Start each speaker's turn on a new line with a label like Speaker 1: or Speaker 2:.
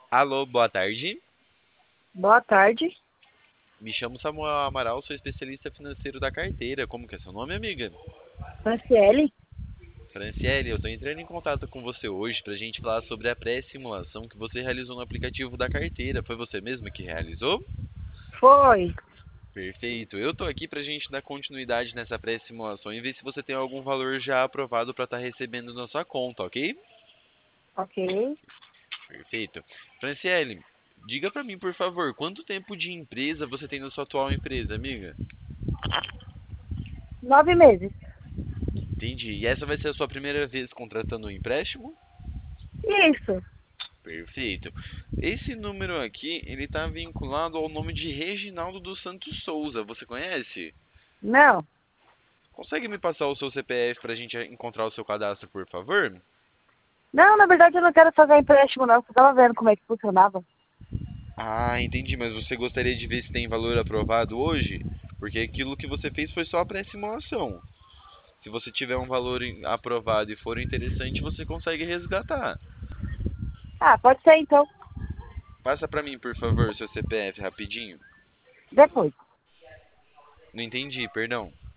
Speaker 1: Alô, boa tarde.
Speaker 2: Boa tarde,
Speaker 1: Me chamo Samuel Amaral, sou especialista financeiro da carteira. Como que é seu nome, amiga?
Speaker 2: Franciele.
Speaker 1: Franciele, eu estou entrando em contato com você hoje para a gente falar sobre a pré-simulação que você realizou no aplicativo da carteira. Foi você mesmo que realizou?
Speaker 2: Foi.
Speaker 1: Perfeito. Eu estou aqui para a gente dar continuidade nessa pré-simulação e ver se você tem algum valor já aprovado para estar recebendo na sua conta, ok?
Speaker 2: Ok.
Speaker 1: Perfeito. Franciele, diga para mim, por favor, quanto tempo de empresa você tem na sua atual empresa, amiga?
Speaker 2: 9 meses.
Speaker 1: Entendi. E essa vai ser a sua primeira vez contratando um empréstimo?
Speaker 2: Isso.
Speaker 1: Perfeito. Esse número aqui, ele está vinculado ao nome de Reginaldo dos Santos Souza. Você conhece?
Speaker 2: Não.
Speaker 1: Consegue me passar o seu CPF para a gente encontrar o seu cadastro, por favor?
Speaker 2: Não, na verdade eu não quero fazer empréstimo não. Você tava vendo como é que funcionava.
Speaker 1: Ah, entendi. Mas você gostaria de ver se tem valor aprovado hoje? Porque aquilo que você fez foi só a pré-simulação. Se você tiver um valor aprovado e for interessante, você consegue resgatar.
Speaker 2: Ah, pode ser então.
Speaker 1: Passa para mim, por favor, seu CPF rapidinho.
Speaker 2: Depois.
Speaker 1: Não entendi, perdão.